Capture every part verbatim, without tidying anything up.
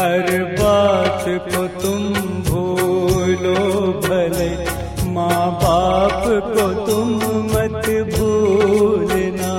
हर बात को तुम भूलो भले, माँ बाप को तुम मत भूलना।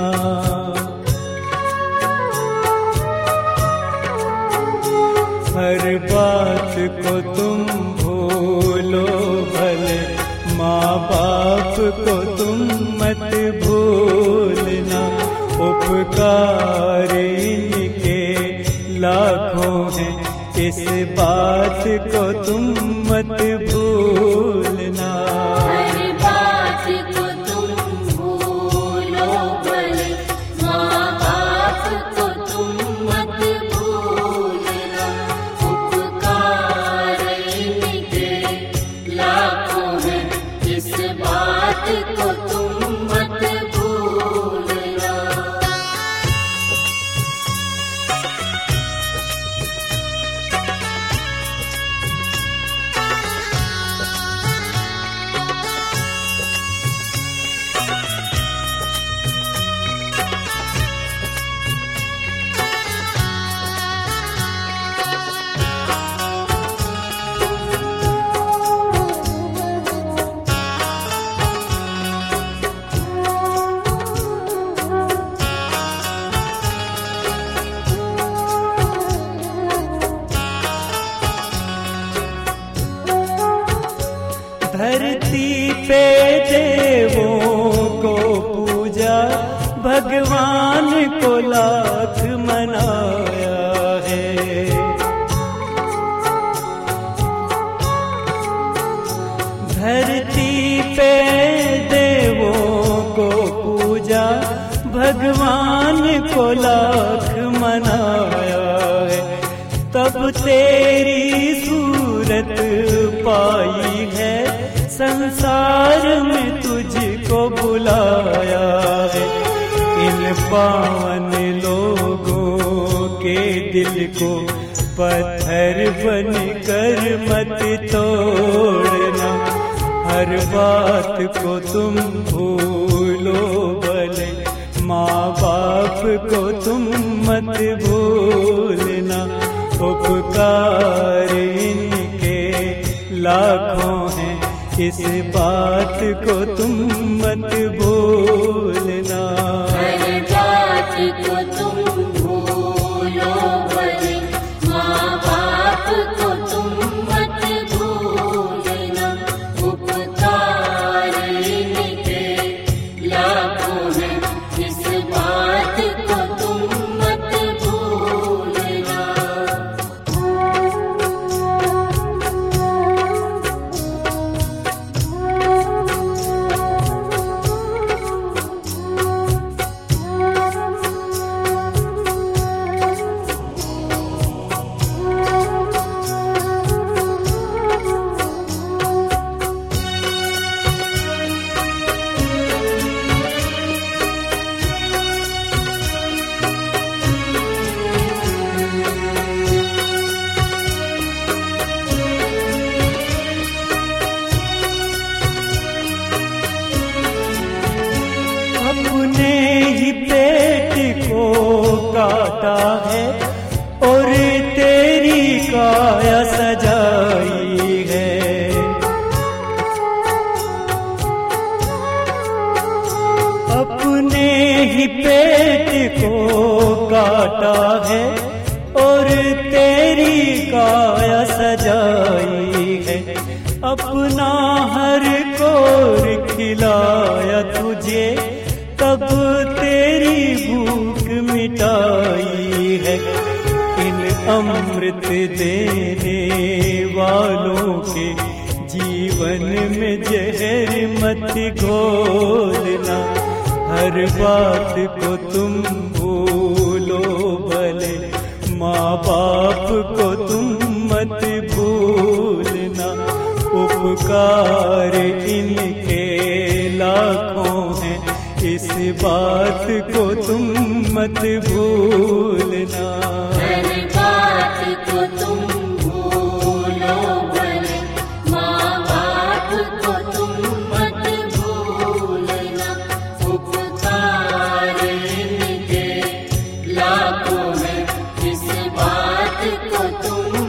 हर बात को तुम भूलो भले, माँ बाप को तुम मत भूलना। उपकार इनके लाखों हैं, इस बात को तुम मत भूलना। हर बात को तुम भूलो भले, माँ बाप को तुम मत भूलना। उपकार इनके लाखों हैं, इस बात को तुम मत भूलना। धरती पे देवों को पूजा, भगवान को लाख मनाया है। धरती पे देवों को पूजा, भगवान को लाख मनाया है। तब तेरी सूरत पाई है, संसार में तुझको बुलाया है। इन पावन लोगों के दिल को पत्थर बनकर मत तोड़ना। हर बात को तुम भूलो भले, माँ बाप को तुम मत भूलना। उपकार इनके लाखों हैं, इस बात को तुम मत भूलना। हर बात को तुम भूलो भले, माँ बाप को तुम मत भूलना। उपकार इनके लाखों हैं, इस बात को तुम मत भूलना। अपने ही पेट को काटा है और तेरी काया सजाई है। अपने ही पेट को काटा है और तेरी काया सजाई है। अपना हर कोर खिलाया तुझे, तब तेरी भूख मिटाई है। इन अमृत देने वालों के जीवन में जहर मत घोलना। हर बात को तुम भूलो भले, माँ बाप को तुम मत भूलना। उपकार इनके लाखों हैं, इस बात को तुम मत भूलना। हर बात को तुम भूलो भले, माँ बाप को तुम मत भूलना। उपकार इनके लाखों हैं, इस बात को तुम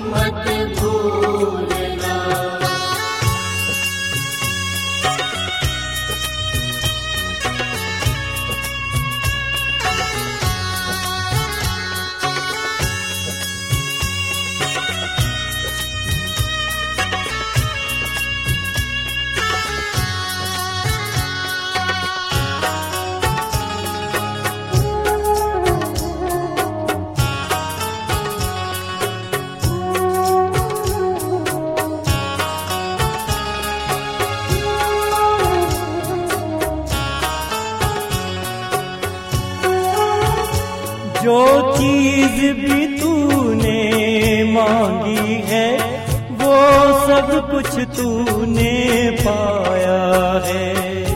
जो चीज भी तूने मांगी है वो सब कुछ तूने पाया है।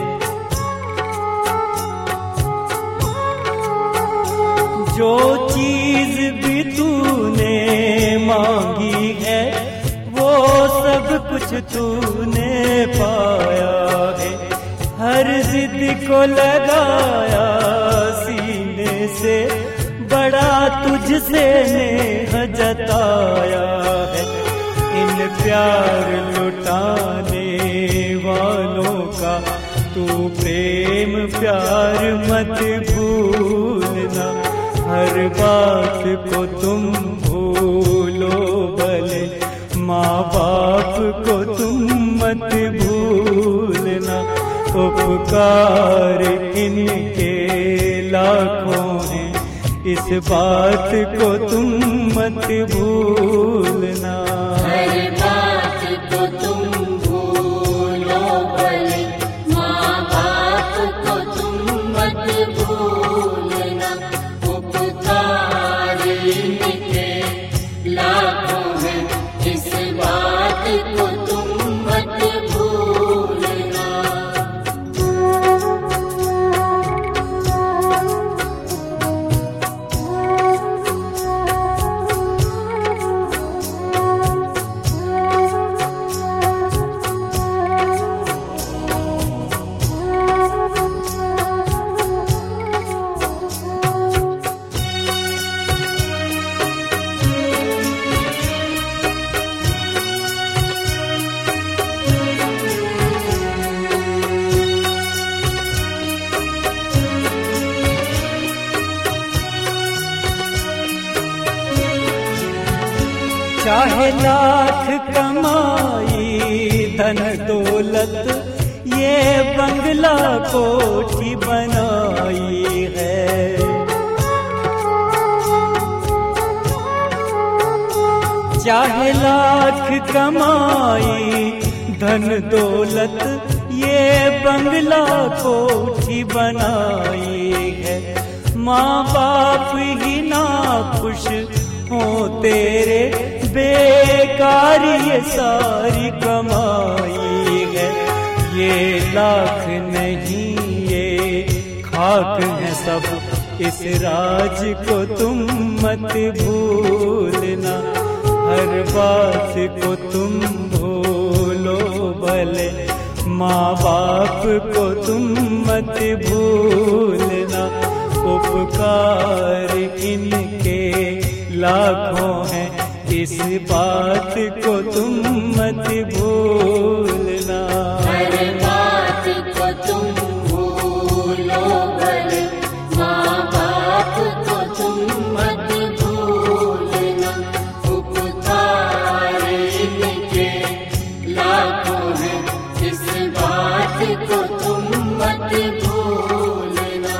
जो चीज भी तूने मांगी है वो सब कुछ तूने पाया है। हर जिद को लगाया सीने से, बड़ा तुझसे नेह जताया है। इन प्यार लुटाने वालों का तू प्रेम प्यार मत भूलना। हर बात को तुम भूलो भले, माँ बाप को तुम मत भूलना। उपकार इनके लाखों हैं, इस बात को तुम मत भूलना। हर बात को तुम भूलो भले, माँ बाप को तुम मत भूलना। उपकार इनके लाखों हैं, इस बात को तुम मत भूलना। चाहे लाख कमाई धन दौलत, ये बंगला कोठी बनाई है। चाहे लाख कमाई धन दौलत, ये बंगला कोठी बनाई है। माँ बाप ही ना खुश हो तेरे, बेकार ये सारी कमाई है। ये लाख नहीं ये खाक है सब, इस राज को तुम मत भूलना। हर बात को तुम भूलो भले, माँ बाप को तुम मत भूलना। उपकार इनके लाखों हैं, इस बात को तुम मत भूलना। हर बात को तुम भूलो भले, माँ बाप को तुम मत भूलना। उपकार इनके लाखों हैं, इस बात को तुम मत भूलना।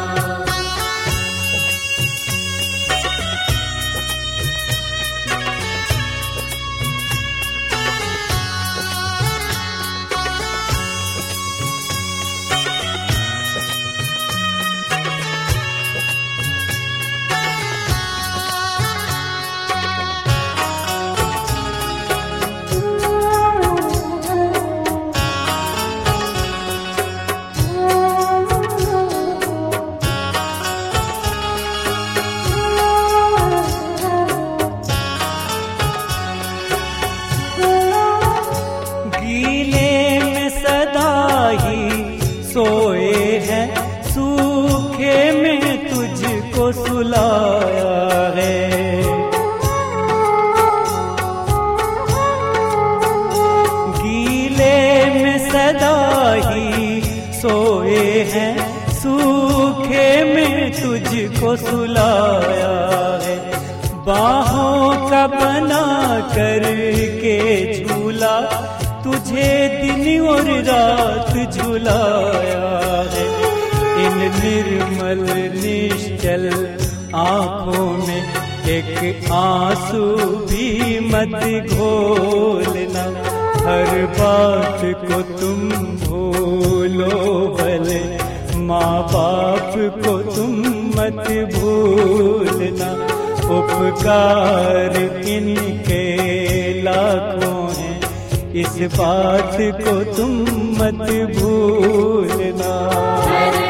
सोए हैं सूखे में तुझको सुलाया है। गीले में सदा ही सोए हैं, सूखे में तुझको सुलाया है। बाहों का बना करके झूला, तुझे दिन और रात झुलाया है। इन निर्मल निश्चल आँखों में एक आंसू भी मत घोलना। हर बात को तुम भूलो भले, माँ बाप को तुम मत भूलना। उपकार इनके लाखों हैं, इस बात को तुम मत भूलना।